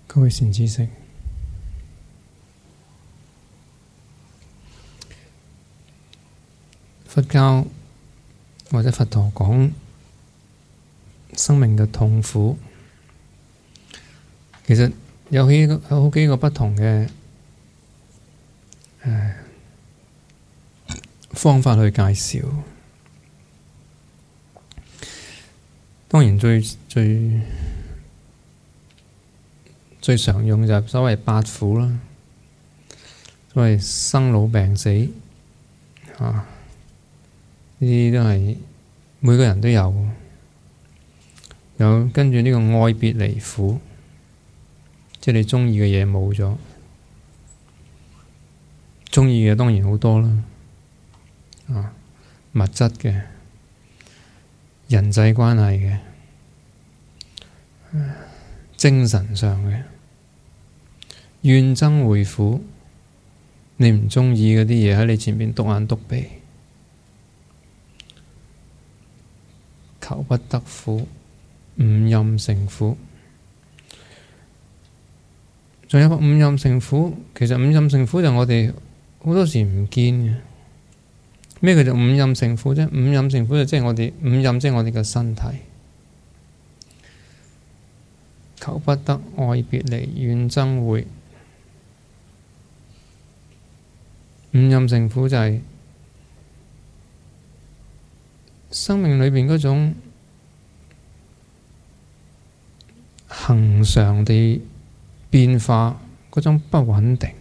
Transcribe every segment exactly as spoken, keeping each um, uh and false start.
各位善知識，佛教或者佛陀講生命嘅痛苦，其實有幾個有好幾個不同嘅誒方法去介紹。當然最最最常用就係所謂八苦啦，所謂生老病死啊，呢啲都係每個人都有。有跟住呢個愛別離苦，即係你鍾意嘅嘢冇咗，鍾意嘅當然好多啦，啊，物質嘅、人際關係嘅、啊、精神上嘅，怨憎會苦，你唔鍾意嗰啲嘢喺你前面篤眼篤鼻，求不得苦。五陰盛苦，仲有個五陰盛苦。其實五陰盛苦就我哋好多時唔見嘅。咩叫做五陰盛苦啫？五陰盛苦就即係我哋五陰，即係我哋嘅身體。求不得、愛別離、怨憎會。五陰盛苦就係生命裏邊嗰種恆常地變化，嗰種不穩定。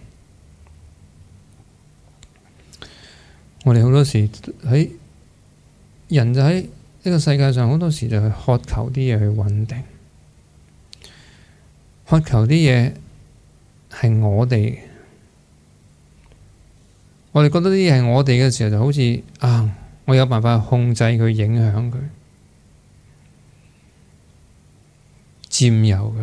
我哋好多時喺人就喺呢個世界上，好多時就係渴求啲嘢去穩定，渴求啲嘢係我哋，我哋覺得啲嘢係我哋嘅時候，就好似啊，我有辦法控制佢、影響佢、佔有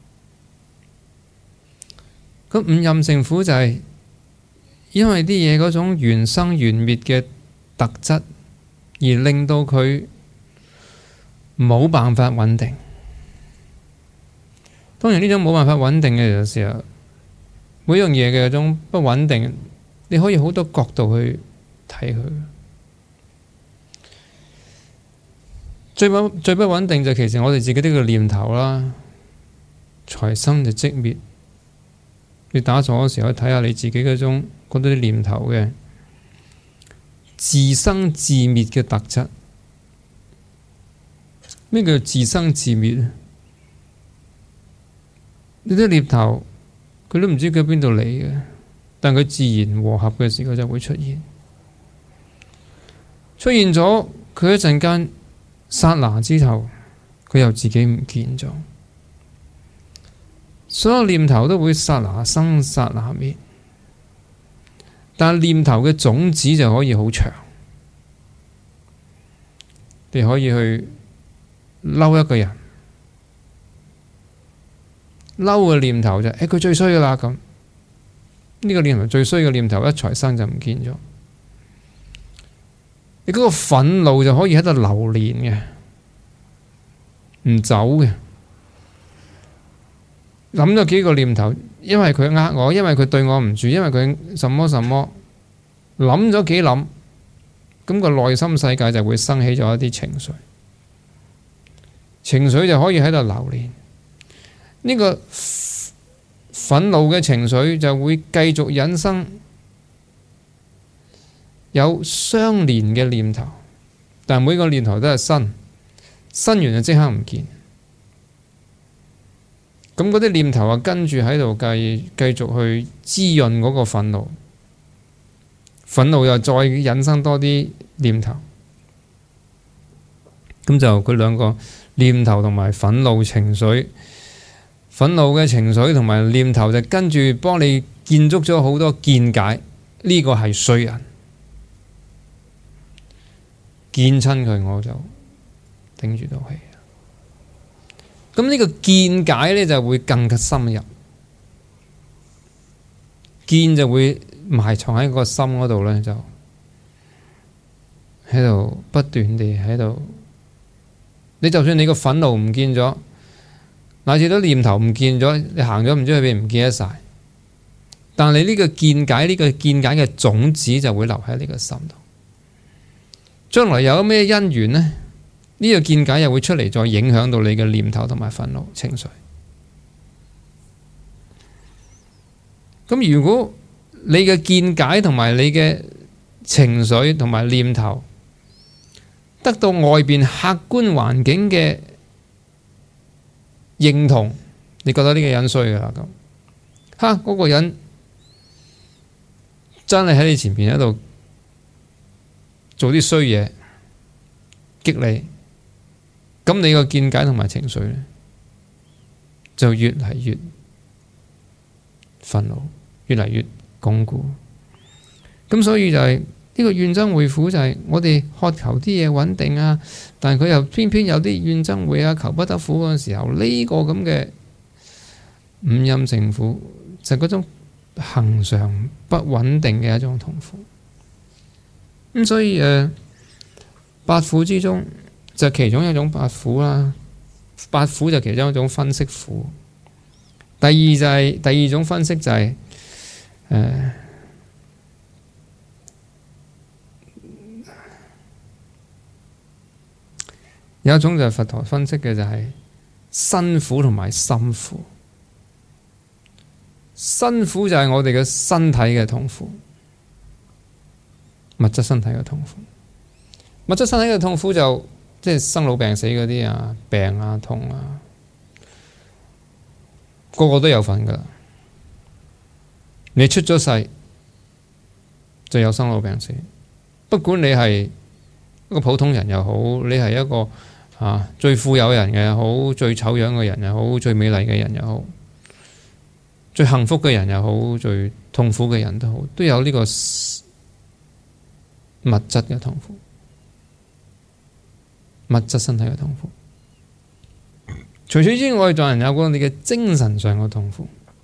佢。咁五陰盛苦就係因為啲嘢嗰種緣生緣滅嘅特質，而令到佢冇辦法穩定。當然呢種冇辦法穩定嘅時候，每樣嘢嘅嗰種不穩定，你可以好多角度去睇佢。最不最不穩定就其實我哋自己呢個念頭啦，財生就即滅。你打坐嘅時候，睇下你自己嗰種嗰啲念頭嘅自生自滅嘅特質。咩叫自生自滅咧？呢啲念頭佢都唔知佢邊度嚟嘅，但佢自然和合嘅時候就會出現。出現咗，佢一陣間剎那之後，佢又自己唔見咗。所有念頭都會剎那生剎那滅，但係念頭嘅種子就可以好長。你可以去嬲一個人，嬲嘅念頭就誒佢最衰噶啦咁，呢個念頭最衰嘅念頭一財生就唔見咗。你嗰個憤怒就可以喺度流連嘅，唔走嘅。諗咗幾個念頭，因為佢呃我，因為佢對我唔住，因為佢什麼什麼，諗咗幾諗，咁個內心世界就會生起咗一啲情緒，情緒就可以喺度流連。呢個憤怒嘅情緒就會繼續引生有相連嘅念頭，但每個念頭都係新，新完就即刻唔見。咁嗰啲念頭啊，跟住喺度繼繼續去滋潤嗰個憤怒，憤怒又再引生多啲念頭，咁就佢兩個念頭同埋憤怒情緒，憤怒嘅情緒同埋念頭就跟住幫你建築咗好多見解，呢個係衰人，見親佢我就頂住到氣。咁呢個見解呢就會更加深入，見就會埋藏喺個心嗰度呢，就喺度不斷地喺度。你就算你個憤怒唔見咗， 乃至到念頭唔見咗，你行咗唔知去邊，唔見得晒。但係你呢個見解，呢、這個見解嘅種子就會留喺你個心度。將來有咩因緣呢？呢、這個見解又會出嚟，再影響到你嘅念頭同埋憤怒情緒。咁如果你嘅見解同埋你嘅情緒同埋念頭得到外邊客觀環境嘅認同，你覺得呢個人衰噶啦咁，吓嗰、那個人真係喺你前面喺度做啲衰嘢激你，咁你個見解同埋情緒呢，就越嚟越憤怒，越嚟越鞏固。咁所以就係、是、呢、這個怨憎會苦，就係我哋渴求啲嘢穩定啊，但係佢又偏偏有啲怨憎會啊，求不得苦嗰陣時候，呢、這個咁嘅五陰盛苦就係、是、嗰種恆常不穩定嘅一種痛苦。咁所以誒、呃，八苦之中就其中一種八苦啦。八苦就其中一種分析苦。第二就係、是、第二種分析就係、是、誒。呃有一種就係佛陀分析嘅，就係身苦同埋心苦。身苦就係我哋嘅身體嘅痛苦，物質身體嘅痛苦。物質身體嘅痛苦就即係生老病死嗰啲啊，病啊痛啊，個個都有份噶啦。你出咗世就有生老病死，不管你係一個普通人又好，你係一個啊最富有人嘅又好，最醜樣嘅人又好，最美麗嘅人又好，最幸福嘅人又好，最痛苦嘅人都好，都有呢個物質嘅痛苦，物質身體嘅痛苦。除此之外，仲有人有過你嘅精神上嘅痛苦。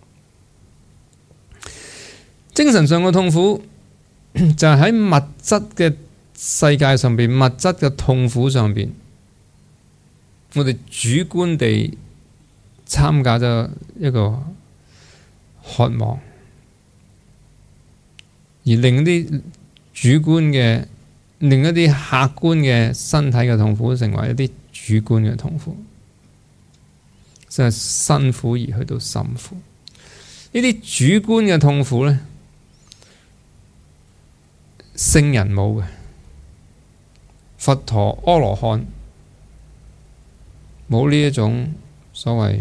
精神上嘅痛苦就係喺物質嘅世界上邊，物質嘅痛苦上邊，我哋主觀地參加咗一個渴望，而令啲主觀嘅，令一啲客觀嘅身體嘅痛苦成為一啲主觀嘅痛苦，即係身苦而去到心苦。呢啲主觀嘅痛苦呢，聖人冇嘅，佛陀、阿羅漢冇呢一種所謂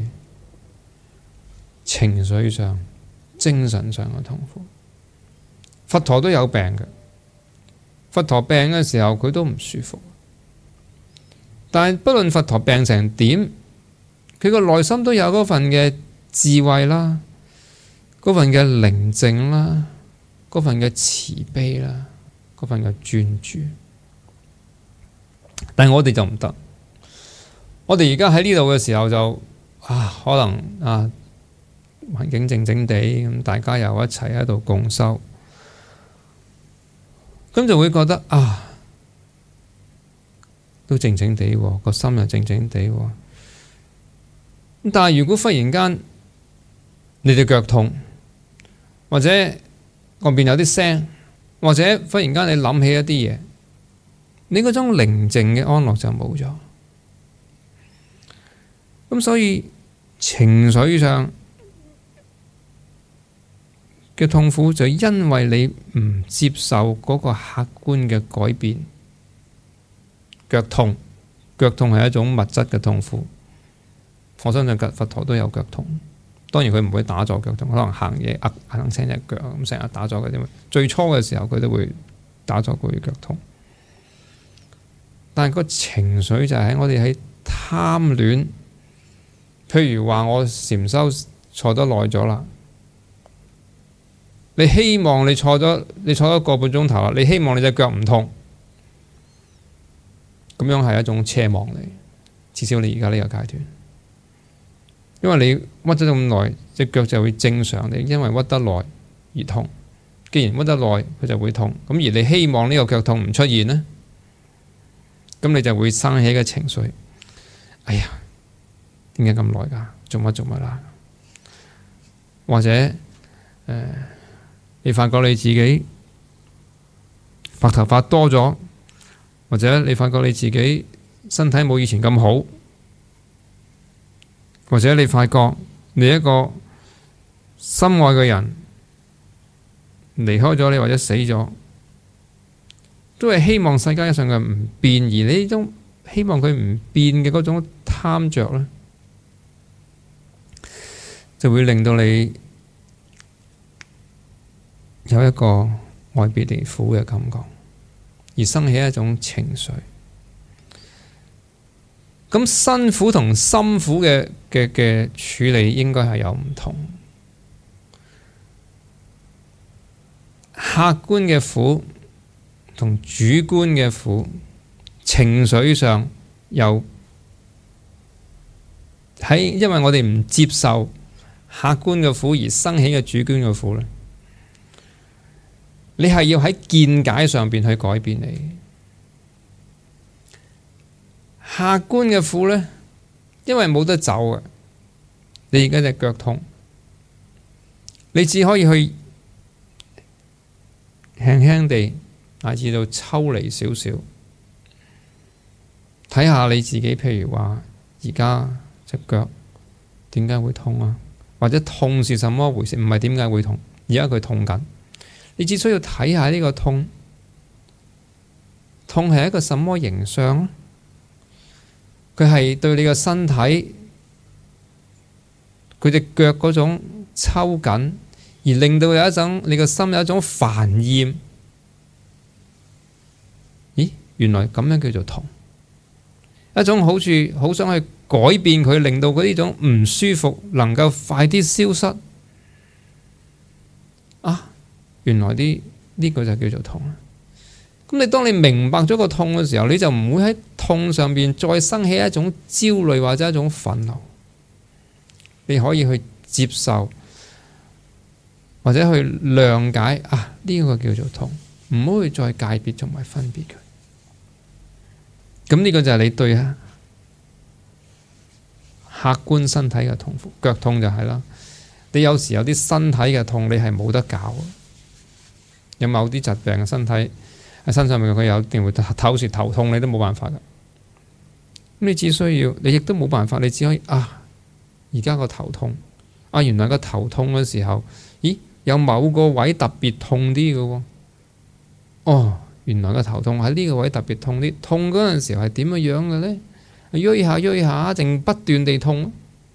情緒上、精神上嘅痛苦。佛陀都有病嘅，佛陀病嘅時候佢都唔舒服，但係不論佛陀病成點，佢個內心都有嗰份嘅智慧啦，嗰份嘅寧靜啦，嗰份嘅慈悲啦，嗰份嘅專注。但係我哋就唔得，我哋而家喺呢度嘅時候就啊，可能啊環境靜靜地咁，大家又一齊喺度共修，咁就會覺得啊，都靜靜地，個心又靜靜地。但係如果忽然間你隻腳痛，或者外邊有啲聲，或者忽然間你諗起一啲嘢，你嗰種寧靜嘅安樂就冇咗。咁所以情緒上嘅痛苦就因為你唔接受嗰個客觀嘅改變。腳痛，腳痛係一種物質嘅痛苦。我相信佛陀都有腳痛，當然佢唔會打坐腳痛，可能行嘢壓硬青隻腳咁，成日打坐嘅啫。最初嘅時候佢都會打坐，佢會腳痛。但係個情緒就係喺我哋喺貪戀，譬如話我禪修坐得耐咗啦，你希望你坐咗你坐咗個半鐘頭啦，你希望你隻腳唔痛，咁樣係一種奢望嚟，至少你而家呢個階段。因為你屈咗咁耐，隻腳就會正常地，因為屈得耐而痛。既然屈得耐，佢就會痛。咁而你希望呢個腳痛唔出現呢，咁你就會生起嘅情緒。哎呀，點解咁耐㗎？ 做乜做乜啦。或者誒、呃，你發覺你自己白頭髮多咗，或者你發覺你自己身體冇以前咁好，或者你發覺你一個心愛嘅人離開咗你或者死咗，都係希望世界上嘅唔變，而你呢種希望佢唔變嘅嗰種貪着咧，就會令到你有一個愛別離苦嘅感覺，而生起一種情緒。咁辛苦同心苦嘅嘅嘅處理應該係有唔同。客觀嘅苦同主觀嘅苦，情緒上又喺因為我哋唔接受客觀嘅苦而生起嘅主觀嘅苦咧，你係要喺見解上邊去改變你。客觀嘅苦咧，因為冇得走嘅，你而家隻腳痛，你只可以去輕輕地乃至到抽離少少，睇下你自己，譬如話而家隻腳點解會痛啊？或者痛是什麼回事？唔係點解會痛，而家佢痛緊。你只需要睇下呢個痛，痛係一個什麼形象？佢係對你嘅身體，佢隻腳嗰種抽緊，而令到有一種你嘅心有一種煩厭。咦，原來咁樣叫做痛，一種好似好想去改變佢，令到佢呢種唔舒服能夠快啲消失。啊，原來啲呢個就叫做痛。咁你當你明白咗個痛嘅時候，你就唔會喺痛上邊再生起一種焦慮或者一種憤怒，你可以去接受或者去諒解啊，呢個叫做痛，唔好去再界別同埋分別佢。咁呢個就係你對客觀身體嘅痛苦，腳痛就係啦。你有時有啲身體嘅痛，你係冇得搞，有某啲疾病嘅身體喺身上面，佢有一定會透時頭痛，你都冇辦法噶。咁你只需要，你亦都冇辦法，你只可以啊，而家個頭痛，啊原來個頭痛嘅時候，咦有某個位特別痛啲嘅喎，哦原來個頭痛喺呢個位特別痛啲，痛嗰陣時候係點樣樣嘅咧？喐下喐下，淨不斷地痛。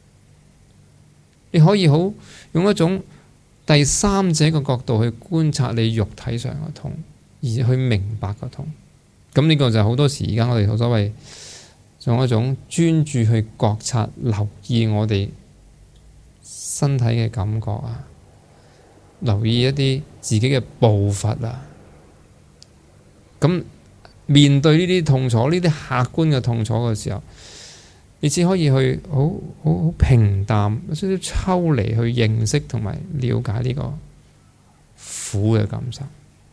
你可以好用一種第三者嘅角度去觀察你肉體上嘅痛，而去明白個痛。咁呢個就係好多時而家我哋所謂用一種專注去覺察、留意我哋身體嘅感覺啊，留意一啲自己嘅步伐啊。咁面對呢啲痛楚、呢啲客觀嘅痛楚嘅時候，你只可以去好好好平淡、有少少抽離去認識同埋了解呢個苦嘅感受。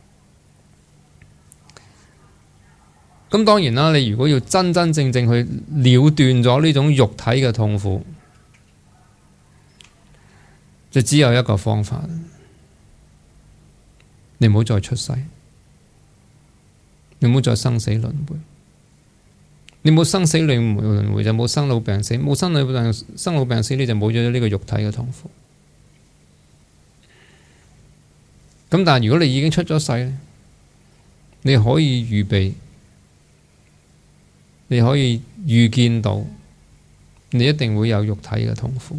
咁當然啦，你如果要真真正正去了斷咗呢種肉體嘅痛苦，就只有一個方法，你唔好再出世，你唔好再生死輪迴。你冇生死輪迴就冇生老病死，冇生老病生老病死你就冇咗呢個肉體嘅痛苦。咁但係如果你已經出咗世，你可以預備，你可以預見到，你一定會有肉體嘅痛苦。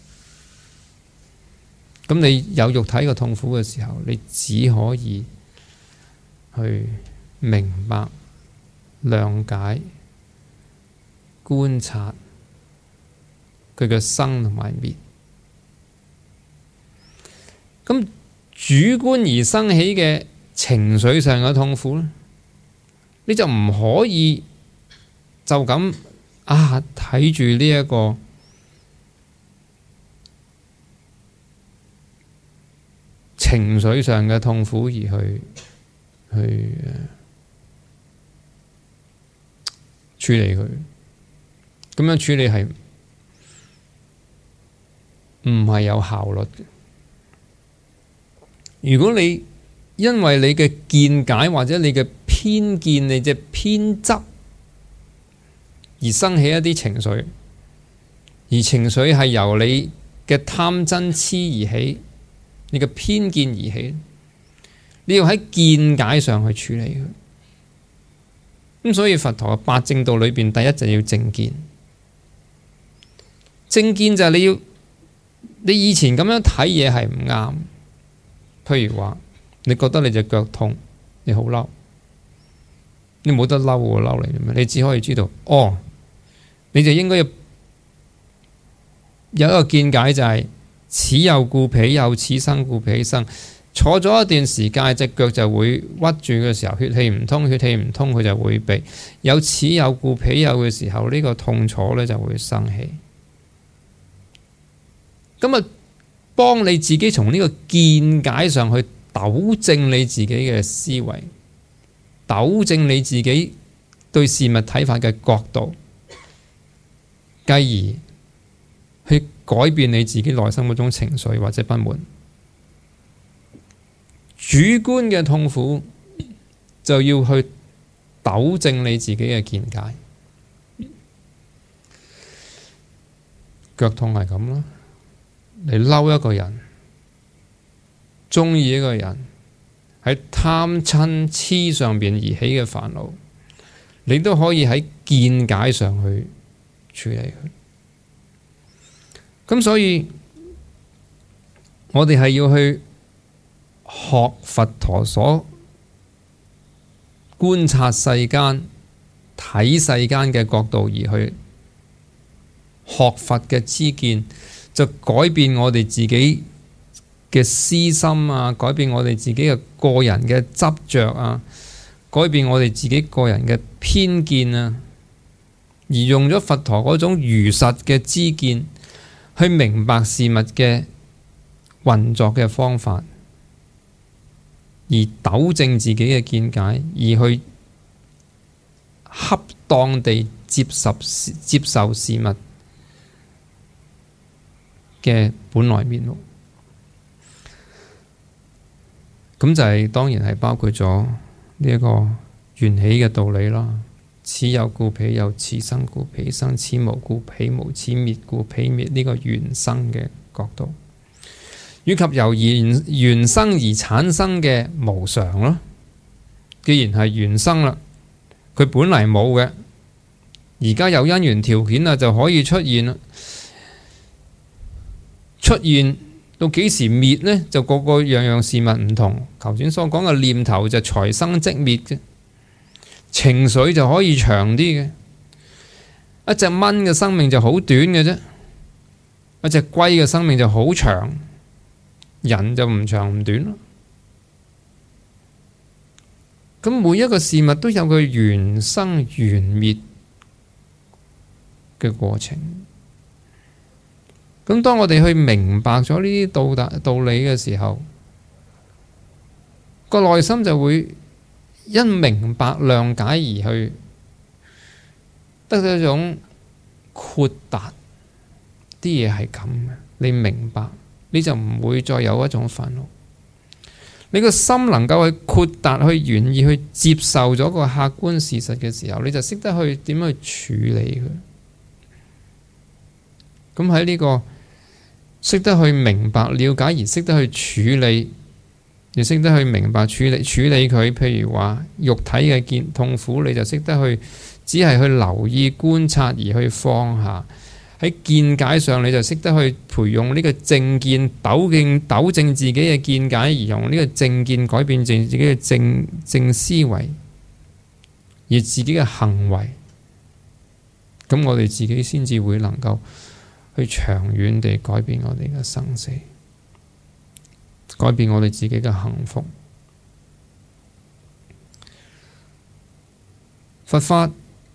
咁你有肉體嘅痛苦嘅時候，你只可以去明白、諒解、觀察佢嘅生同埋滅。咁主觀而生起嘅情緒上嘅痛苦咧，你就唔可以就咁啊睇住呢一個情緒上嘅痛苦而去去處理佢。咁樣處理係唔係有效率嘅。如果你因為你嘅見解或者你嘅偏見、你嘅偏執而生起一啲情緒，而情緒係由你嘅貪嗔痴而起，你嘅偏見而起，你要喺見解上去處理佢。咁所以佛陀嘅八正道裏邊，第一就要正見。正見就係你要，你以前咁樣睇嘢係唔啱。譬如話，你覺得你隻腳痛，你好嬲，你冇得嬲喎，嬲嚟做咩？你只可以知道，哦，你就應該要有一個見解，就係此有故彼有，此生故彼生。坐咗一段時間，隻腳就會屈住嘅時候，血氣唔通，血氣唔通，佢就會痹。有此有故彼有嘅時候，呢個痛楚咧就會生起。咁啊，幫你自己從呢個見解上去糾正你自己嘅思維，糾正你自己對事物睇法嘅角度，繼而去改變你自己內心嗰種情緒或者不滿。主觀嘅痛苦就要去糾正你自己嘅見解。腳痛係咁啦，你嬲一個人，中意一個人，喺貪嗔痴上邊而起嘅煩惱，你都可以喺見解上去處理佢。咁所以我哋係要去學佛陀所觀察世間、睇世間嘅角度，而去學佛嘅知見，就改變我哋自己嘅私心啊，改變我哋自己嘅個人嘅執着啊，改變我哋自己個人嘅偏見啊，而用咗佛陀嗰種如實嘅知見去明白事物嘅運作嘅方法，而糾正自己嘅見解，而去恰當地接受接受事物嘅本來面目。咁就係、是、當然係包括咗呢一個緣起嘅道理啦。此有故彼有，此生故彼生，此無故彼無，此滅故彼滅。呢個緣生嘅角度，以及由緣緣生而產生嘅無常咯。既然係緣生啦，佢本嚟冇嘅，而家有因緣條件啦，就可以出現啦。出現到幾時滅呢？就個個樣樣事物唔同。頭先所講嘅念頭就財生即滅嘅，情緒就可以長啲嘅。一隻蚊嘅生命就好短嘅啫，一隻龜嘅生命就好長。人就唔長唔短咯。咁每一個事物都有佢緣生緣滅嘅過程。咁當我哋去明白咗呢啲道道理嘅時候，個內心就會因明白諒解而去得到一種豁達。啲嘢係咁嘅，你明白，你就唔會再有一種憤怒。你個心能夠去豁達，去願意去接受咗個客觀事實嘅時候，你就識得去點樣去處理佢。咁喺呢個識得去明白、了解而識得去處理，你識得去明白處理處理佢。譬如話肉體嘅見痛苦，你就識得去只係去留意觀察而去放下。喺見解上，你就識得去培養呢個正見，糾正糾正自己嘅見解，而用呢個正見改變自己嘅正正思維，而自己嘅行為。咁我哋自己先至會能夠去長遠地改變我哋嘅生死，改變我哋自己嘅幸福。佛法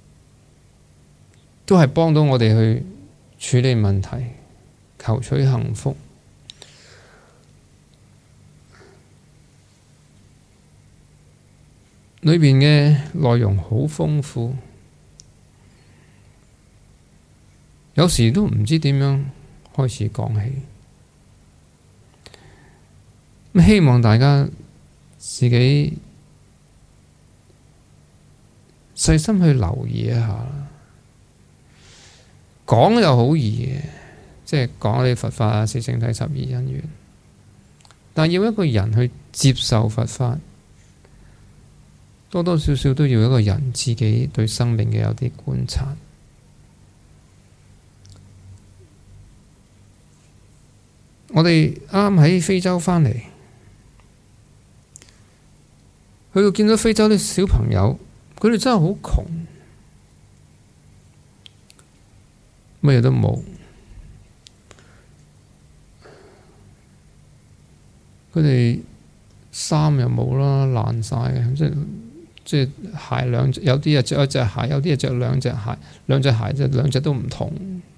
都係幫到我哋去處理問題，求取幸福。裏邊嘅內容好豐富，有時都唔知點樣開始講起。 希望大家自己細心去留意一下。講又好易嘅，即係講你佛法啊、四聖諦、十二因緣，但係要一個人去接受佛法，多多少少都要一個人自己對生命嘅有啲觀察。我哋啱啱喺非洲返嚟，去到見到非洲啲小朋友，佢哋真係好窮，乜嘢都冇，佢哋衫又冇啦，爛晒嘅，即係即係鞋兩隻，有啲啊着一隻鞋，有啲啊着兩隻鞋，兩隻鞋即係兩隻都唔同，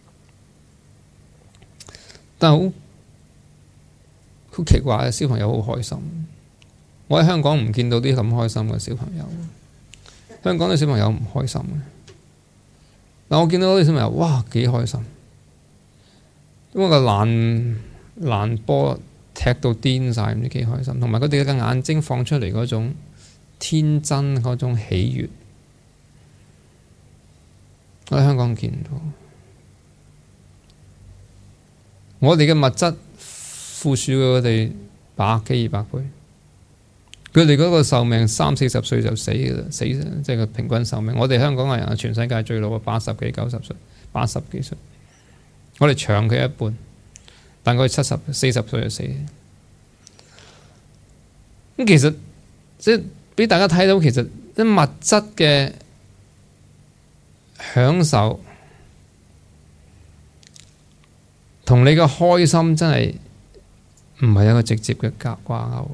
但係好好奇怪嘅，小朋友好開心。我喺香港唔見到啲咁開心嘅小朋友，香港啲小朋友唔開心嘅。但我見到啲小朋友，哇，幾開心！因為個爛爛波踢到癲晒，唔知幾開心。同埋佢哋嘅眼睛放出嚟嗰種天真嗰種喜悅，我喺香港見到。我哋嘅物質富庶過佢哋百幾二百倍，佢哋嗰個壽命三四十歲就死嘅啦，死即係個平均壽命。我哋香港嘅人啊，全世界最老嘅八十幾九十歲，八十幾歲，我哋長佢一半，但佢七十四十歲就死。咁其實即係俾大家睇到，其實啲物質嘅享受同你嘅開心真係唔係一個直接嘅掛鈎。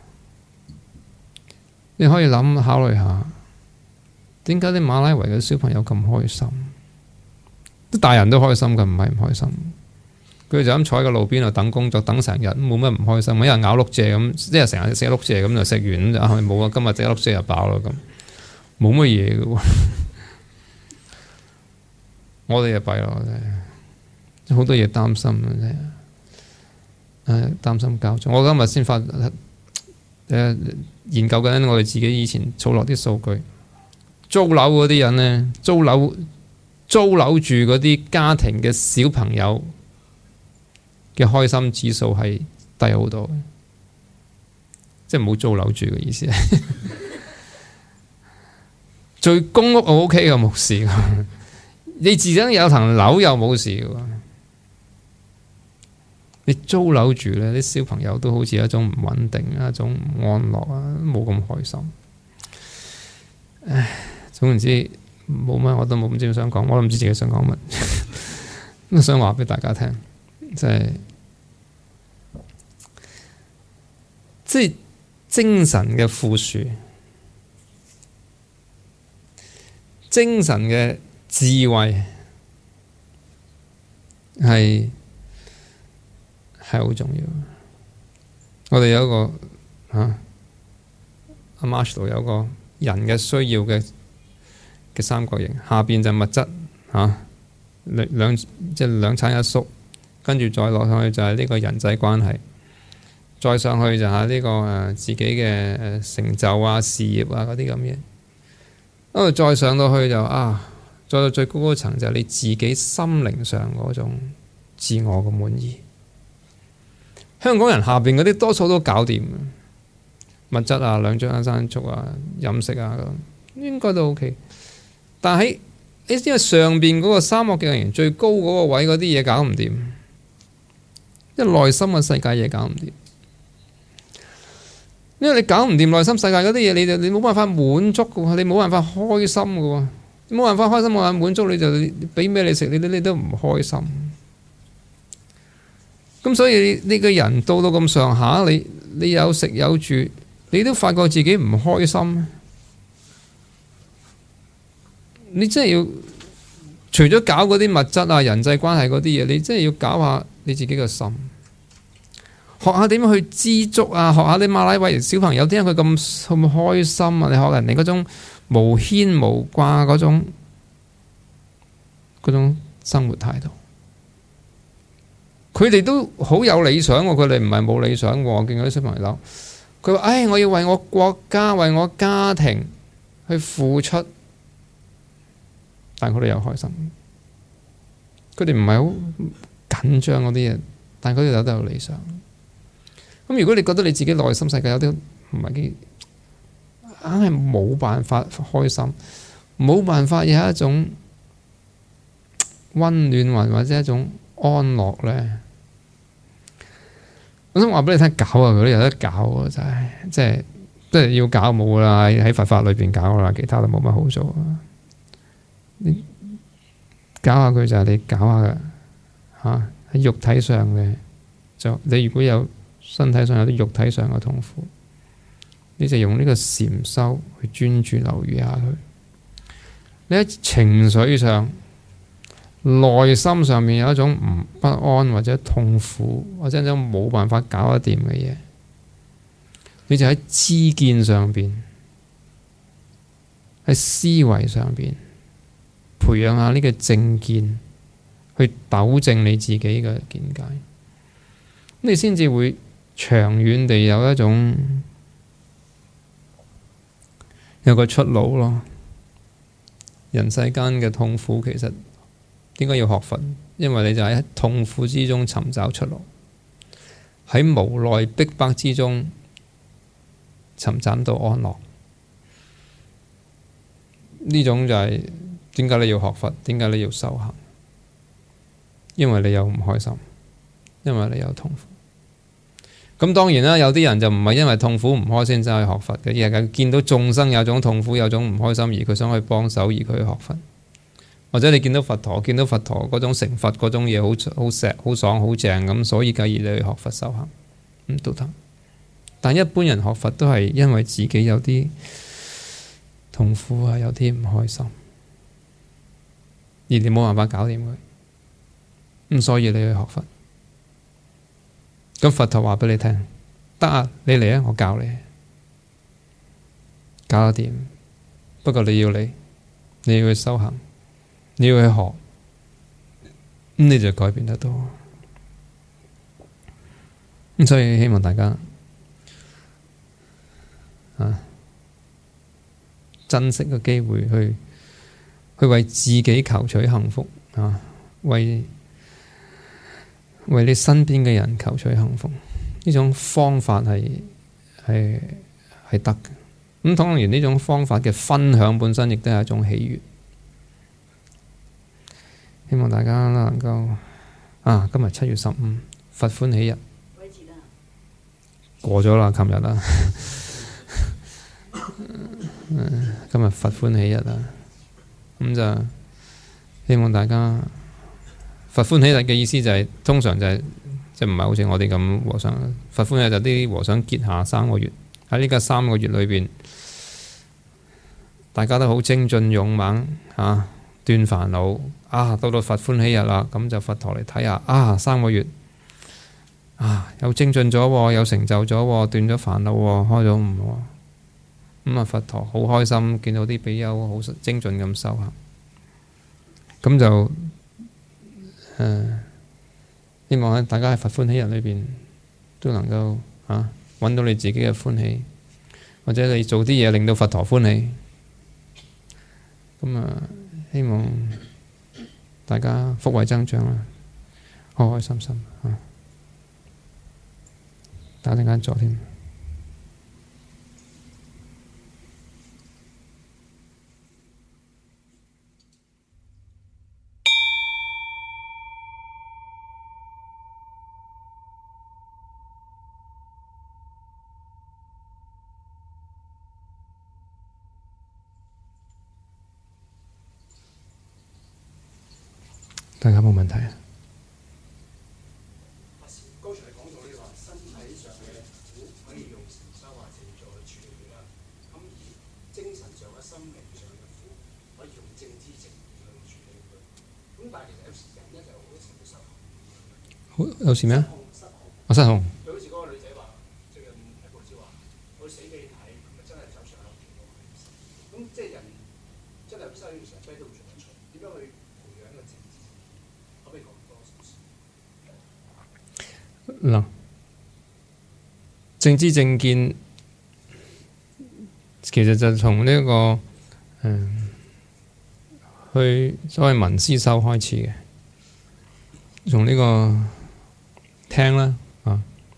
你可以諗考慮下，點解啲馬拉維嘅小朋友咁開心？啲大人都開心㗎，唔係唔開心。佢哋就咁坐喺個路邊度等工作，等成日冇乜唔開心。一日咬碌蔗咁，一日成日食碌蔗咁就食完咁就係冇啊！今日食碌蔗就飽啦咁，冇乜嘢嘅喎。我哋就弊咯，真係好多嘢擔心啊！真係，唉，擔心交通。我今日先發誒、呃、研究緊我哋自己以前儲落啲數據，租樓嗰啲人咧，租樓租樓住嗰啲家庭嘅小朋友嘅開心指數係低好多，即係冇租樓住嘅意思。住公屋我 OK 嘅，冇事嘅。你自己有層樓又冇事嘅，你租樓住咧，啲小朋友都好似一種唔穩定，一種唔安樂啊，冇咁開心。唉，總言之冇乜，我都冇咁知想講，我都唔知自己想講乜，都想話俾大家聽，即係即係精神嘅富庶，精神嘅智慧係係好重要。我哋有一個啊，阿 Marshall 有個人嘅需要嘅嘅三角形，下邊就物質嚇，兩兩即係兩產一縮，跟住再落上去就係呢個人際關係，再上去就係呢個誒自己嘅誒成就啊、事業啊嗰啲咁嘢。因為再上到去就啊，再到最高嗰層就係你自己心靈上嗰種自我嘅滿意。香港人下邊嗰啲多數都搞掂，物質啊、兩張山竹啊、飲食啊咁，應該都 OK。但係喺因為上邊嗰個三角形最高嗰個位嗰啲嘢搞唔掂，因為內心嘅世界嘢搞唔掂。因為你搞唔掂內心世界嗰啲嘢，你就你冇辦法滿足嘅，你冇辦法開心嘅，冇辦法開心冇辦法滿足，你就俾咩你食，你你你都唔開心。咁所以你個人到到咁上下，你你有食有住，你都發覺自己唔開心。你真係要除咗搞嗰啲物質啊、人際關係嗰啲嘢，你真係要搞下你自己嘅心。學下點樣去知足啊！學下啲馬拉維小朋友點解佢咁咁開心啊！你學人哋嗰種無牽無掛嗰種嗰種生活態度。 佢哋都好有理想喎，佢哋唔係冇理想喎。我見嗰啲小朋友，佢話：唉，我要為我國家、為我家庭去付出，但佢哋又開心。佢哋唔係好緊張嗰啲嘢，但佢哋有都有理想。咁如果你覺得你自己內心世界有啲唔係幾，硬係冇辦法開心，冇辦法有一種溫暖或或者一種安樂咧，我想話俾你聽，搞啊，佢都有得搞啊，就係即係即係要搞冇啦，喺佛法裏邊搞啦，其他都冇乜好做啊。你搞下佢就係你搞下嘅嚇，喺肉體上嘅就你如果有身體上有啲肉體上嘅痛苦，你就用呢個禪修去專注留意下佢。你喺情緒上、內心上面有一種唔不安或者痛苦，或者一種冇辦法搞得掂嘅嘢，你就喺知見上邊、喺思維上邊培養下呢個正見，去糾正你自己嘅見解，你先至會長遠地有一種有個出路咯。人世間嘅痛苦其實點解要學佛？因為你就喺痛苦之中尋找出路，喺無奈逼迫之中尋找到安樂。呢種就係點解你要學佛？點解你要修行？因為你有唔開心，因為你有痛苦。咁當然啦，有啲人就唔係因為痛苦唔開心先去學佛嘅，而係見到眾生有種痛苦，有種唔開心，而佢想去幫手，而佢去學佛。或者你見到佛陀，見到佛陀嗰種成佛嗰種嘢好好錫、好爽、好正咁，所以繼而你去學佛修行，咁都得。但一般人學佛都係因為自己有啲痛苦啊，有啲唔開心，而你冇辦法搞掂佢，咁所以你去學佛。咁佛陀話俾你聽，得啊，你嚟啊，我教你，搞得掂。不過你要嚟，你要去修行，你要去學，咁你就改變得到。咁所以希望大家啊，珍惜個機會去去為自己求取幸福啊，為為你身邊嘅人求取幸福，呢種方法係係係得嘅。咁當然呢種方法嘅分享本身亦都係一種喜悅。希望大家能夠啊，今日七月十五佛歡喜日過咗啦，琴日啦，今日佛歡喜日啦，咁就希望大家。佛歡喜日嘅意思就係、是、通常就係即係唔係好似我哋咁和尚。佛歡喜日就啲和尚結下三個月，喺呢個三個月裏邊，大家都好精進勇猛啊，斷煩惱啊。到到佛歡喜日啦，咁就佛陀嚟睇下啊，三個月啊，有精進咗，有成就咗，斷咗煩惱，開咗悟。咁啊，佛陀好開心，見到啲比丘好精進咁修行，咁就。誒、呃，希望喺大家喺佛歡喜日裏邊都能夠啊揾到你自己嘅歡喜，或者你做啲嘢令到佛陀歡喜。咁啊，希望大家福慧增長啊，開開心心啊，打陣間坐添。大家冇問題啊？ 剛才你講到呢個身體上嘅苦可以用禪修或靜坐去處理啦，咁而精神上嘅心靈上嘅苦可以用正知正見去處理佢。咁但係其實有時人咧就好多時會失控。 好有時咩啊？ 失控。 我失控。 佢好似嗰個女仔話，最近睇報紙話，佢死俾你睇，咁咪真係走上樓跌落去。咁即係人真係收呢條蛇龜都會做得出，點樣去培養一個正知？可唔可以講多少少？ 嗱，正知正見其實就從呢、這個誒、嗯、去所謂聞思修開始嘅，從呢個聽啦啊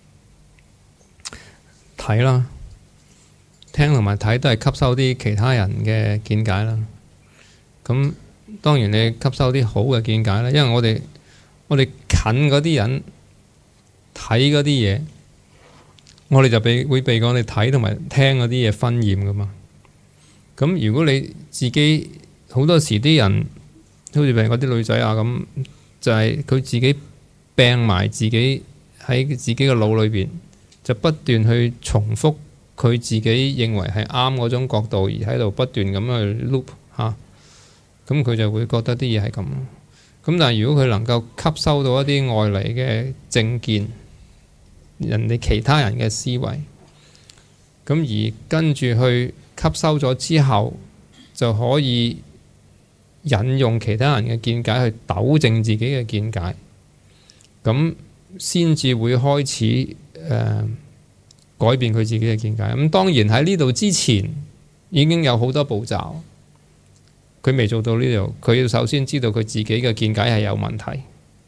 睇啦，聽同埋睇都係吸收啲其他人嘅見解啦。咁當然你吸收啲好嘅見解啦，因為我哋我哋近嗰啲人睇嗰啲嘢，我哋就被會被我哋睇同埋聽嗰啲嘢熏染噶嘛。咁如果你自己好多時啲人，好似譬如嗰啲女仔啊咁，就係佢自己病埋自己喺自己嘅腦裏邊，就不斷去重複佢自己認為係啱嗰種角度，而喺度不斷咁去 loop 嚇，咁佢就會覺得啲嘢係咁。咁但係如果佢能夠吸收到一啲外嚟嘅正見，人哋其他人嘅思維，咁而跟住去吸收咗之後，就可以引用其他人嘅見解去糾正自己嘅見解，咁先至會開始誒、呃、改變佢自己嘅見解。咁當然喺呢度之前已經有好多步驟，佢未做到呢度，佢要首先知道佢自己嘅見解係有問題，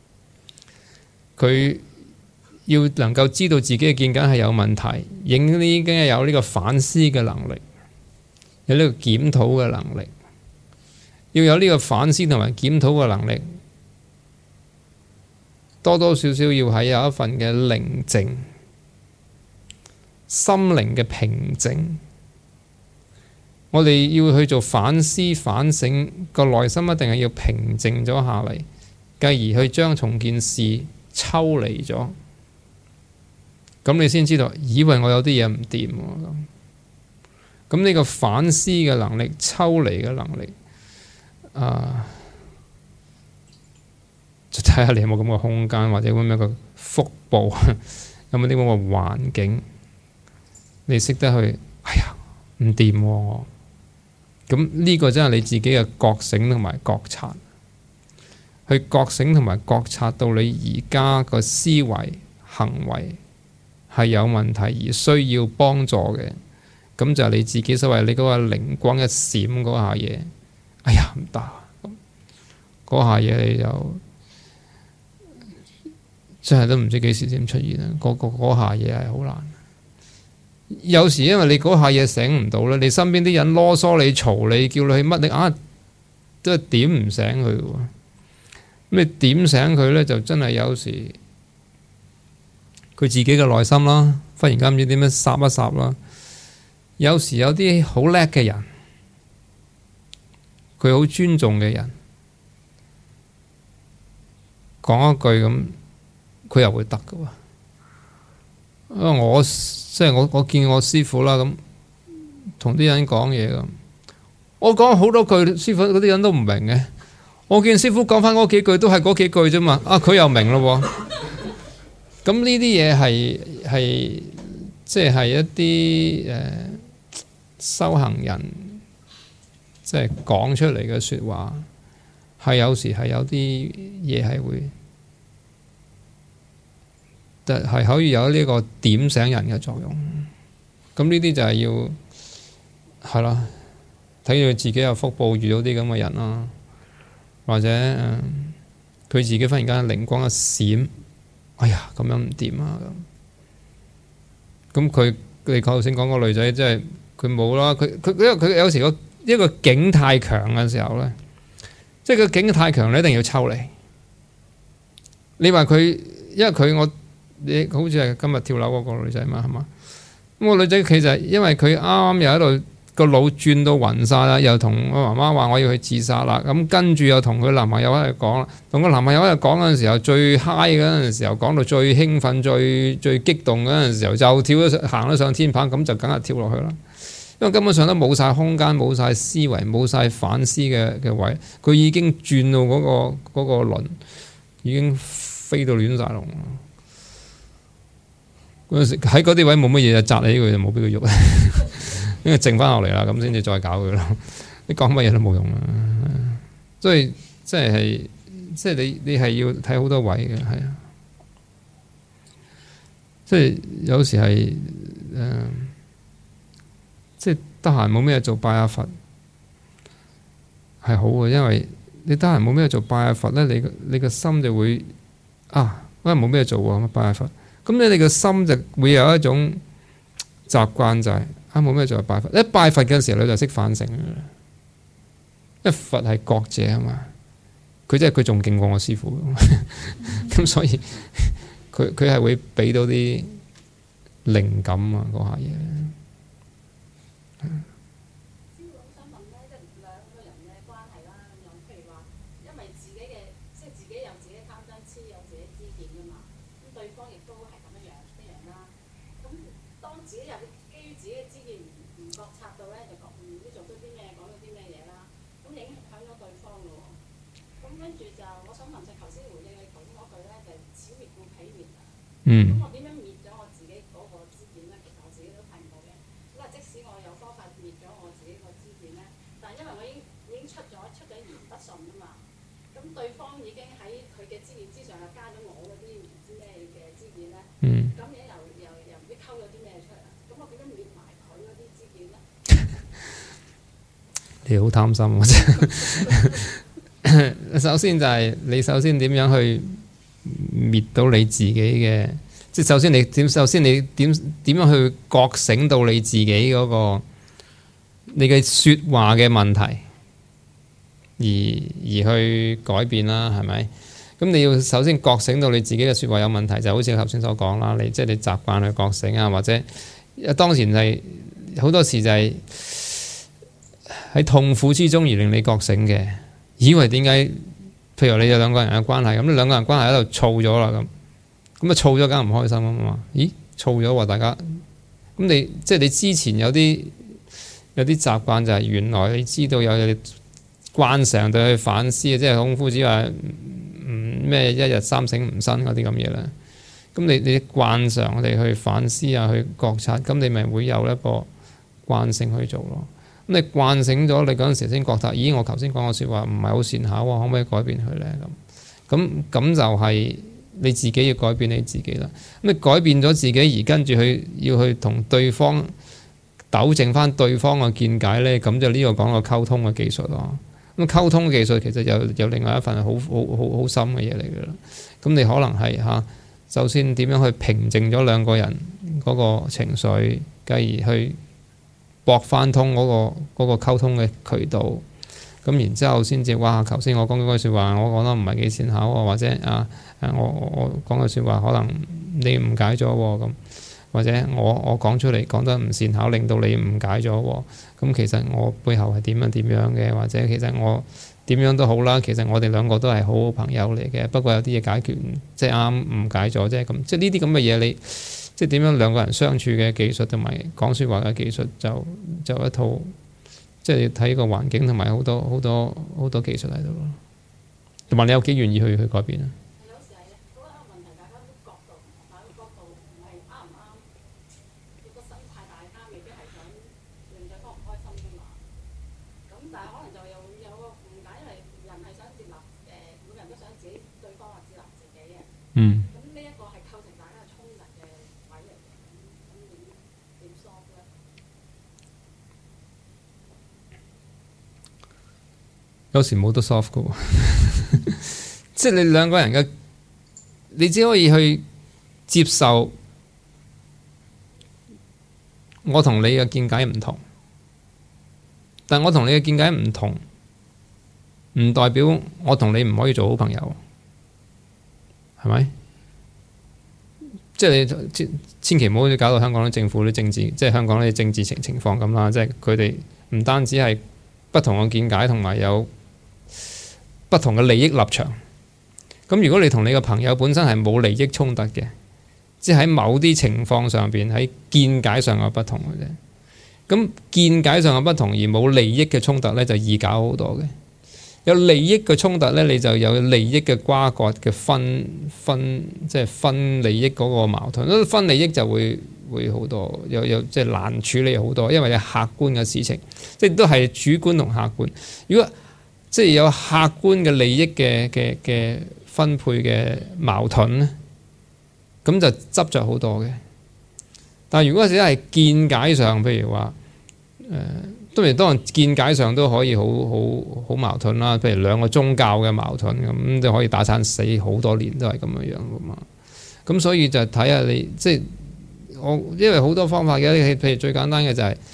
佢要能夠知道自己嘅見解係有問題，已經已經有呢個反思嘅能力，有呢個檢討嘅能力，要有呢個反思同埋檢討嘅能力，多多少少要係有一份嘅寧靜，心靈嘅平靜。我哋要去做反思反省，個內心一定係要平靜咗下嚟，繼而去將從件事抽離咗，咁你先知道，以為我有啲嘢唔掂喎。咁呢個反思嘅能力、抽離嘅能力，啊，就睇下你有冇咁嘅空間，或者咁樣嘅腹部，有冇啲咁嘅環境，你識得去，哎呀，唔掂喎。咁呢個真係你自己嘅覺醒同埋覺察，去覺醒同埋覺察到你而家個思維行為係有問題而需要幫助嘅，咁就係你自己所謂你嗰個靈光一閃嗰下嘢，哎呀唔得，嗰下嘢你就真係都唔知幾時先出現啊！嗰嗰下嘢係好難。有時因為你嗰下嘢醒唔到咧，你身邊啲人囉嗦你、嘈你、叫你去乜，你啊都係點唔醒佢嘅喎。咁你點醒佢咧，就真係有時佢自己嘅內心啦，忽然間唔知點樣霎一霎啦。有時有啲好叻嘅人，佢好尊重嘅人，講一句咁，佢又會得嘅喎。因為我即係我我見我師父啦，咁同啲人講嘢咁，我講好多句，師父嗰啲人都唔明嘅。我見師父講翻嗰幾句都係嗰幾句啫嘛，啊佢又明咯喎。咁呢啲嘢係係即係一啲誒、呃、修行人即係講出嚟嘅説話，係有時係有啲嘢係會。係可以有呢個點醒人嘅作用，咁呢啲就係要係啦，睇住自己有福報遇到啲咁嘅人啦，或者佢、呃、自己忽然間靈光一閃，哎呀咁樣唔掂啊咁，咁佢你頭先講個女仔，即係佢冇啦，佢佢因為佢有時個一個境太強嘅時候咧，即係個境太強，你一定要抽離。你話佢，因為佢我。你好似係今日跳樓嗰個女仔嘛，係嘛？咁個女仔其實因為佢啱啱又喺度個腦轉到暈晒啦，又同我媽媽話我要去自殺啦。咁跟住又同佢男朋友喺度講啦，同個男朋友喺度講嗰陣時候，最 high 嗰陣時候，講到最興奮、最最激動嗰陣時候，就跳咗行咗上天棚，咁就梗係跳落去啦。因為根本上都冇晒空間、冇晒思維、冇晒反思嘅嘅位，佢已經轉到嗰個嗰個輪，已經飛到亂晒龍。嗰陣時喺嗰啲位冇乜嘢，就砸你佢就冇俾佢喐，因為靜翻落嚟啦，咁先至再搞佢咯。你講乜嘢都冇用啦，所以即係即係你你係要睇好多位嘅，係啊。 即係有時係誒、呃，即係得閒冇咩做拜下佛係好嘅，因為你得閒冇咩做拜下佛咧，你你個心就會啊，因為冇咩做喎，咁拜下佛，咁你你個心就會有一種習慣就係、是、啊冇咩做就拜佛，一拜佛嘅時候你就識反省嘅啦，因為佛係覺者啊嘛，佢真係佢仲勁過我師傅，咁所以佢佢係會俾到啲靈感啊嗰下嘢。嗯。 咁我點樣滅咗我自己嗰個支點咧？其實我自己都睇唔到嘅。咁啊，即使我有方法滅咗我自己個支點咧，但係因為我已經已經出咗出咗言不順啊嘛。咁對方已經喺佢嘅支點之上又加咗我嗰啲唔知咩嘅支點咧。 嗯。 咁嘢又又又唔知溝咗啲咩出嚟。咁我點樣滅埋佢嗰啲支點咧？ 你好貪心啊！首先就係你首先點樣去滅到你自己嘅，即係首先你點？首先你點點樣去覺醒到你自己嗰個你嘅説話嘅問題，而而去改變啦，係咪？咁你要首先覺醒到你自己嘅説話有問題，就好似頭先所講啦。你即係你習慣去覺醒啊，或者當前係好多時就係喺痛苦之中而令你覺醒嘅，以為點解？譬如你有兩個人嘅關係，咁你兩個人關係喺度燥咗啦，咁咁啊燥咗梗係唔開心啊嘛？咦，燥咗喎大家，咁你即係你之前有啲有啲習慣就係原來你知道有你慣常對去反思嘅，即係孔夫子話唔咩一日三省吾身嗰啲咁嘢啦。咁你你慣常地去反思啊，去覺察，咁你咪會有一個慣性去做咯。咁你慣醒咗，你嗰陣時先覺得，咦！我頭先講嘅説話唔係好善巧喎，可唔可以改變佢咧？咁咁咁就係你自己要改變你自己啦。咁你改變咗自己，而跟住去要去同對方糾正翻對方嘅見解咧，咁就呢個講個溝通嘅技術咯。咁溝通嘅技術其實有有另外一份好好好好深嘅嘢嚟㗎啦。咁你可能係嚇，首先點樣去平靜咗兩個人嗰個情緒，繼而去駁翻通嗰個嗰個溝通嘅渠道，咁然之後先至哇！頭先我講嗰句説話，我講得唔係幾善巧喎，或者啊誒我我講嘅説話可能你誤解咗喎，咁或者我我講出嚟講得唔善巧，令到你誤解咗喎，咁其實我背後係點樣點樣嘅，或者其實我點樣都好啦，其實我哋兩個都係好好朋友嚟嘅，不過有啲嘢解決唔即係啱誤解咗啫，咁即係呢啲咁嘅嘢你。即係點樣兩個人相處嘅技術同埋講説話嘅技術就就一套，即係睇個環境同埋好多好多好多技術喺度咯。同埋你有幾願意去去改變啊？ 有時係嗰個問題，大家都角度唔同，但係個角度唔係啱唔啱，你個心態大家未必係想令對方唔開心㗎嘛。咁但係可能就有有個誤解，因為人係想接納誒，每個人都想自己對方話接納自己嘅。 嗯。 咁呢一個係構成大家嘅衝突嘅位嚟嘅。咁咁點點 solve 咧？ 有時冇得 soft 嘅喎，即係你兩個人嘅，你只可以去接受我同你嘅見解唔同，但我同你嘅見解唔同，唔代表我同你唔可以做好朋友，係咪？即係你千千祈唔好搞到香港啲政府啲政治，即係香港啲政治情情況咁啦。即係佢哋唔單止係不同嘅見解，同埋有不同嘅利益立場。咁如果你同你嘅朋友本身係冇利益衝突嘅，即係喺某啲情況上邊喺見解上有不同嘅啫。咁見解上有不同而冇利益嘅衝突咧，就易搞好多嘅。有利益嘅衝突咧，你就有利益嘅瓜葛嘅分分，即係分利益嗰個矛盾。分利益就會會好多，有有即係難處理好多，因為有客觀嘅事情，即係都係主觀同客觀。如果即係有客觀嘅利益嘅嘅嘅分配嘅矛盾咧， 咁就執着好多嘅。但係如果只係見解上，譬如話誒，當然當然見解上都可以好好好矛盾啦。譬如兩個宗教嘅矛盾咁，就可以打散死好多年都係咁樣樣噶嘛。咁所以就睇下你即係我，因為好多方法嘅。譬如最簡單嘅就係、是。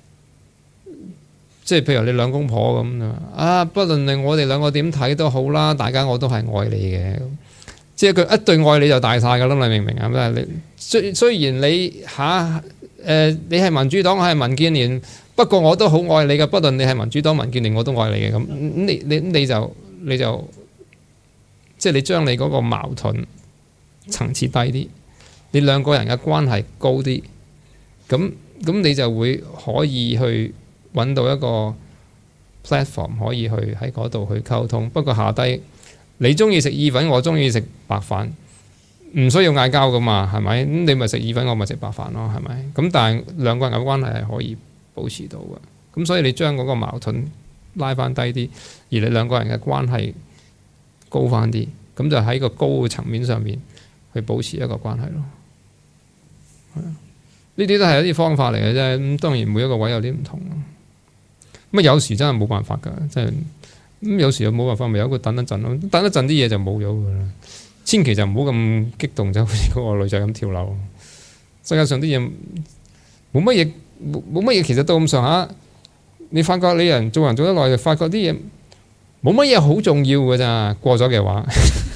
即係譬如你兩公婆咁啊，不論你我哋兩個點睇都好啦，大家我都係愛你嘅。即係佢一對愛你就大晒㗎啦，你明唔明啊？你雖雖然你嚇誒、呃，你係民主黨，我係民建聯，不過我都好愛你嘅。不論你係民主黨、民建聯，我都愛你嘅。咁你你你就你就即係你將你嗰個矛盾層次低啲，你兩個人嘅關係高啲，咁咁你就會可以去揾到一個 platform 可以去喺嗰度去溝通。不過下低你中意食意粉，我中意食白飯，唔需要嗌交噶嘛，係咪？咁你咪食意粉，我咪食白飯咯，係咪？咁但係兩個人嘅關係係可以保持到嘅。咁所以你將嗰個矛盾拉翻低啲，而你兩個人嘅關係高翻啲，咁就喺個高嘅層面上面去保持一個關係咯。係啊，呢啲都係一啲方法嚟嘅啫。咁當然每一個位有啲唔同。咁有時真係冇辦法㗎，真係咁有時又冇辦法，咪有一個等一陣咯，等一陣啲嘢就冇咗㗎啦。千祈就唔好咁激動，就好似嗰個女仔咁跳樓。世界上啲嘢冇乜嘢，冇冇乜嘢，其實到咁上下，你發覺你人做人做得耐，就發覺啲嘢冇乜嘢好重要㗎咋。過咗嘅話，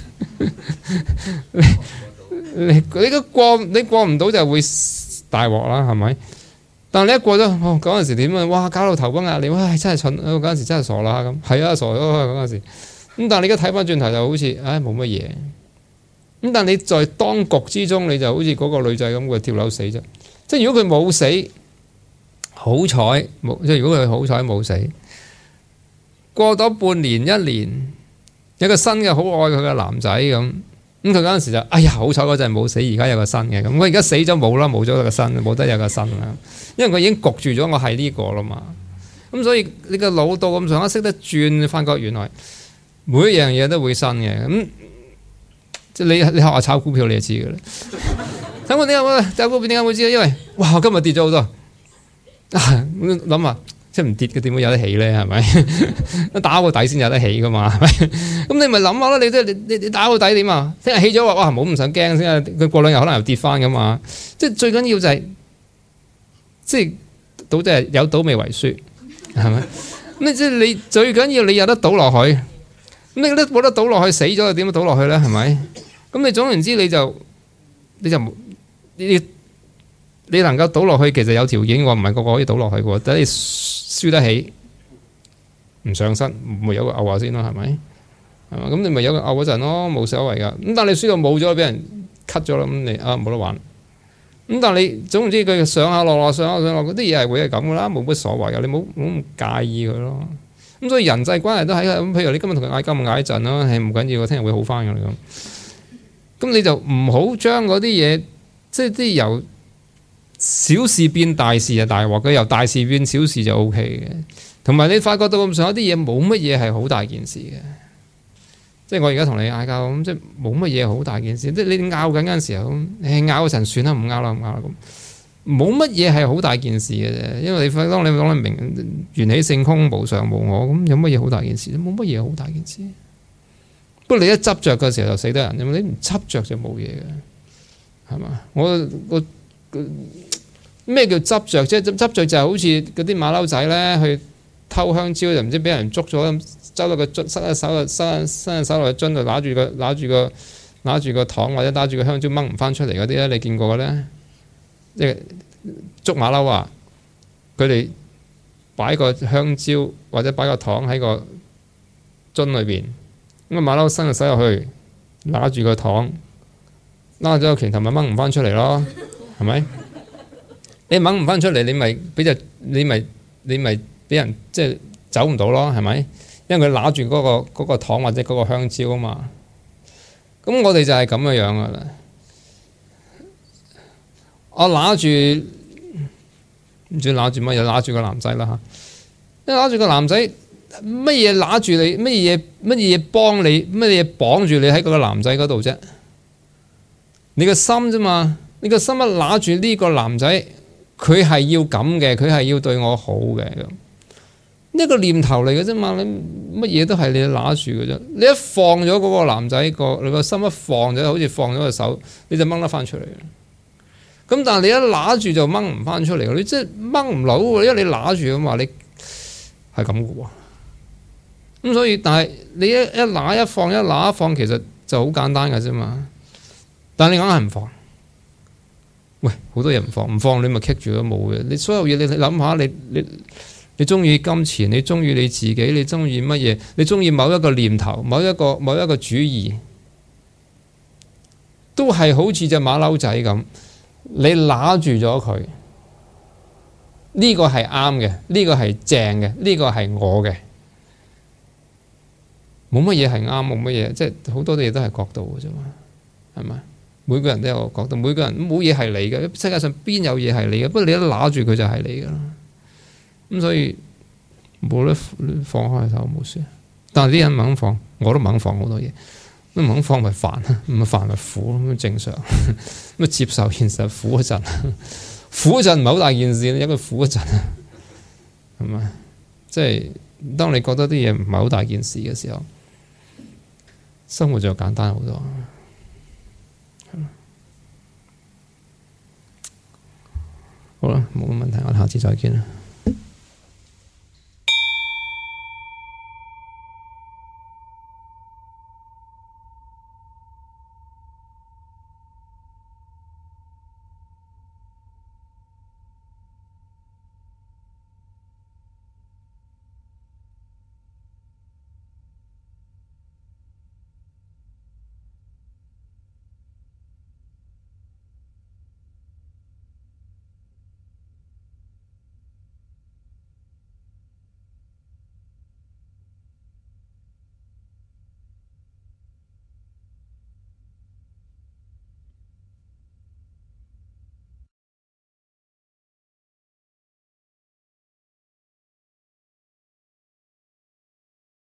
你你你個過你過唔到就會大鑊啦，係咪？但你一過咗，哦嗰陣時點啊？哇！搞到頭崩額裂，哇！真係蠢，嗰陣時真係傻啦咁。係啊，傻咗嗰陣時。咁但係你而家睇翻轉頭就好似，唉冇乜嘢。咁但係你在當局之中，你就好似嗰個女仔咁，佢跳樓死啫。即係如果佢冇死，好彩冇。即係如果佢好彩冇死，過咗半年一年，有個新嘅好愛佢嘅男仔咁。咁佢嗰陣時就，哎呀好彩嗰陣冇死，而家有個新嘅。咁佢而家死咗冇啦，冇咗個新，冇得有個新啦。因為佢已經焗住咗我係呢個啦嘛。咁所以你個腦到咁上下識得轉，發覺原來每一樣嘢都會新嘅。咁即係你你學下炒股票你就知㗎啦。炒股點解炒股票點解會知？因為哇今日跌咗好多。諗下即係唔跌嘅點會有得起咧？係咪？打個底先有得起㗎嘛？係咪？咁你咪諗下啦。你即係你你打個底點啊？聽日起咗話哇，唔好唔使驚先啊！佢過兩日可能又跌翻㗎嘛。即係最緊要就係、是、即係賭即係有賭未為輸，係咪？咁即係你最緊要你有得賭落去。咁你都冇得賭落去，死咗又點樣賭落去咧？係咪？咁你總言之你就你就你你能夠賭落去，其實有條件喎，唔係個個可以賭落去嘅喎。等你輸得起，唔上身，咪有個牛話先咯，係咪？係嘛？咁你咪有個牛嗰陣咯，冇所謂噶。咁但係你輸到冇咗，俾人 cut 咗啦，咁你啊冇得玩。咁但係你總言之，佢上下落落上下上落嗰啲嘢係會係咁噶啦，冇乜所謂噶，你冇冇咁介意佢咯。咁所以人際關係都係咁。譬如你今日同佢嗌交，咪嗌一陣咯，係唔緊要，聽日會好翻噶啦咁。咁你就唔好將嗰啲嘢，即係啲由小事變大事就大鑊，佢由大事變小事就 O K 嘅。同埋你發覺到咁上下啲嘢冇乜嘢係好大件事嘅。即係我而家同你嗌交咁，即係冇乜嘢好大件事。即係你拗緊嗰陣時候，誒拗嗰陣算啦，唔拗啦，唔拗啦咁，冇乜嘢係好大件事嘅啫。因為你當你講你明緣起性空無常無我，咁有乜嘢好大件事？冇乜嘢好大件事。不過你一執着嘅時候就死得人，因為你唔執着就冇嘢嘅，係嘛？我我咩叫執着？即係執着就係好似嗰啲馬騮仔咧去偷香蕉，就唔知俾人捉咗咁。走到個樽，塞喺手度，塞塞喺手落個樽度，拿住個拿住個拿住個糖或者拿住個香蕉掹唔翻出嚟嗰啲咧，你見過嘅咧？即係捉馬騮啊！佢哋擺個香蕉或者擺個糖喺個樽裏邊，咁個馬騮伸個手入去，拿住個糖，拉咗個拳頭咪掹唔翻出嚟咯，係咪？你掹唔翻出嚟，你咪俾隻你咪你咪俾人即係走唔到咯，係咪？因為佢拿住嗰個嗰個糖或者嗰個香蕉啊嘛，咁我哋就係咁嘅樣噶啦。我拿住唔知拿住乜嘢，拿住個男仔啦嚇。一拿住個男仔，乜嘢拿住你？乜嘢乜嘢幫你？乜嘢綁住你喺嗰個男仔嗰度啫？ 你個心啫嘛，你個心一揦住呢個男仔，佢係要咁嘅，佢係要對我好嘅咁。呢個念頭嚟嘅啫嘛，你乜嘢都係你揦住嘅啫。你一放咗嗰個男仔個，你個心一放咗，好似放咗個手，你就掹得翻出嚟。咁但係你一揦住就掹唔翻出嚟，你即係掹唔到喎，因為你揦住咁話，你係咁嘅喎。咁所以，但係你一一揦一放一揦一放，其實就好簡單嘅啫嘛。但係你硬係唔放，喂，好多嘢唔放，唔放你咪棘住都冇嘅。你所有嘢你你諗下，你你。你中意金錢，你中意你自己，你中意乜嘢？你中意某一個念頭，某一個某一個主意，都係好似隻馬騮仔咁，你揦住咗佢，呢個係啱嘅，呢個係正嘅，呢個係我嘅，冇乜嘢係啱，冇乜嘢，即係好多嘢都係角度嘅啫嘛，係咪？每個人都有個角度，每個人冇嘢係你嘅，世界上邊有嘢係你嘅？不過你一揦住佢就係你噶啦。咁所以冇得放開手冇事，但係啲人唔肯放，我都唔肯放好多嘢，都唔肯放咪煩，唔係煩咪苦咯，咁正常。咁接受現實苦嗰陣，苦嗰陣唔係好大件事，一個苦嗰陣，係咪？即係當你覺得啲嘢唔係好大件事嘅時候，生活就簡單好多。好啦，冇乜問題，我哋下次再見啦。